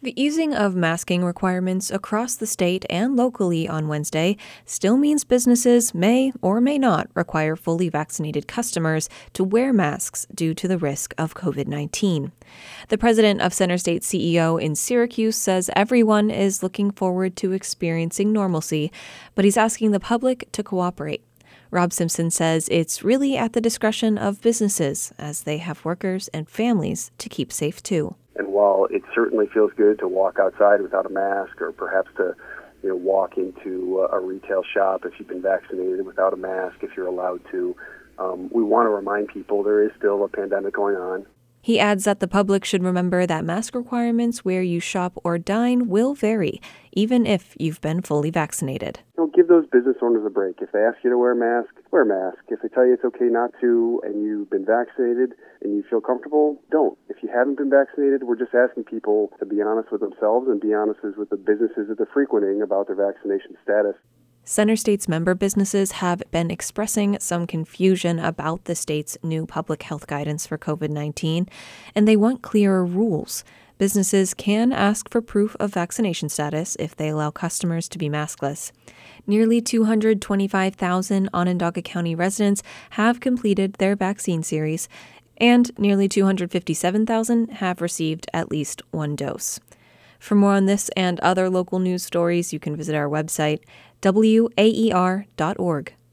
The easing of masking requirements across the state and locally on Wednesday still means businesses may or may not require fully vaccinated customers to wear masks due to the risk of COVID-19. The president of CenterState CEO in Syracuse says everyone is looking forward to experiencing normalcy, but he's asking the public to cooperate. Rob Simpson says it's really at the discretion of businesses, as they have workers and families to keep safe too. And while it certainly feels good to walk outside without a mask, or perhaps to walk into a retail shop if you've been vaccinated without a mask, if you're allowed to, we want to remind people there is still a pandemic going on. He adds that the public should remember that mask requirements where you shop or dine will vary, even if you've been fully vaccinated. Give those business owners a break. If they ask you to wear a mask, wear a mask. If they tell you it's okay not to and you've been vaccinated and you feel comfortable, don't. If you haven't been vaccinated, we're just asking people to be honest with themselves and be honest with the businesses that they're frequenting about their vaccination status. CenterState's member businesses have been expressing some confusion about the state's new public health guidance for COVID-19, and they want clearer rules. Businesses can ask for proof of vaccination status if they allow customers to be maskless. Nearly 225,000 Onondaga County residents have completed their vaccine series, and nearly 257,000 have received at least one dose. For more on this and other local news stories, you can visit our website, waer.org.